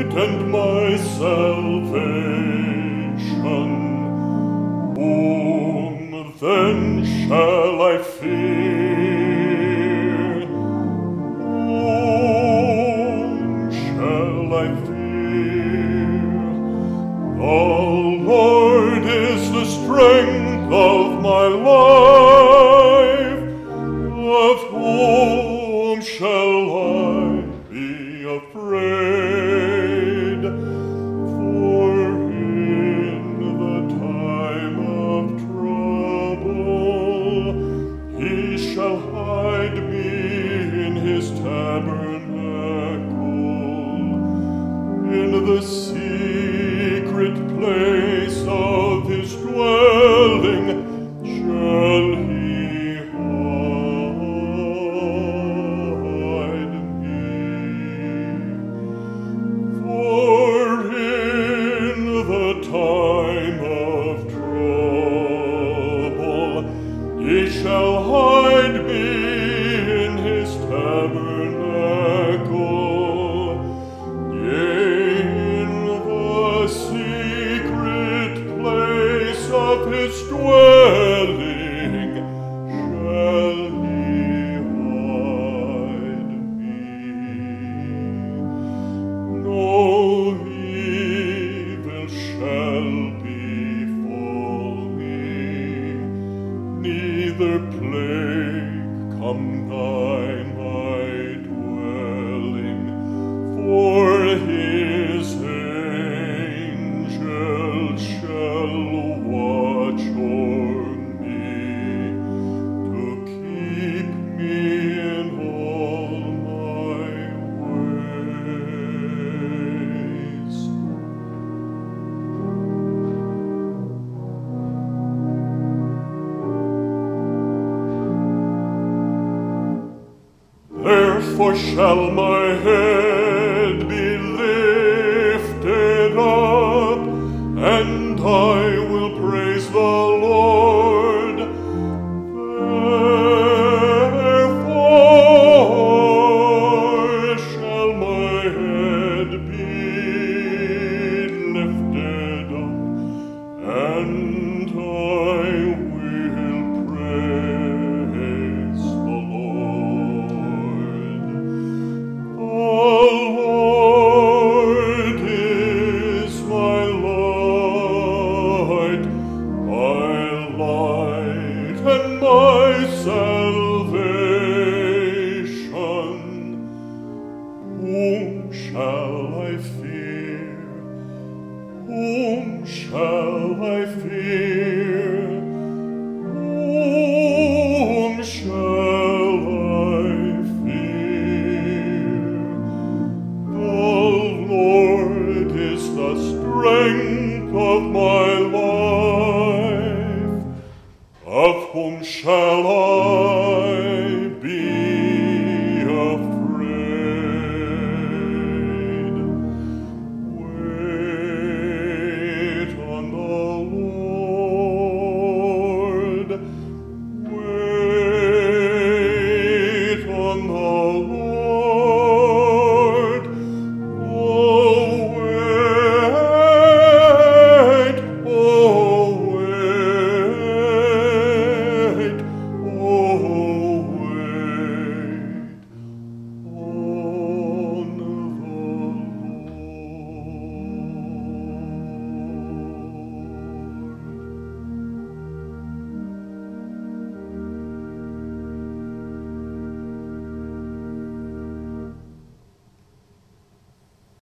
and my salvation. Whom then shall I fear? Whom shall I fear? The Lord is the strength of my life. Of whom shall I be afraid? For in the time of trouble he shall hide me in his tabernacle. In the secret place of his dwelling shall he hide me. For in the time of trouble he shall hide me in his tabernacle. Yea, in the secret place of his dwelling shall he hide me. No evil shall befall me, neither plague come nigh my dwelling, for his angels shall watch o'er me, to keep me in all my ways. Therefore shall my head be lifted up, and I will praise the Lord. Therefore shall my head be lifted up, and I will praise the Lord. The Lord is my light and my salvation. Whom shall I fear? Whom shall I fear? Whom shall I fear? The Lord is the strength of my life. Of whom shall I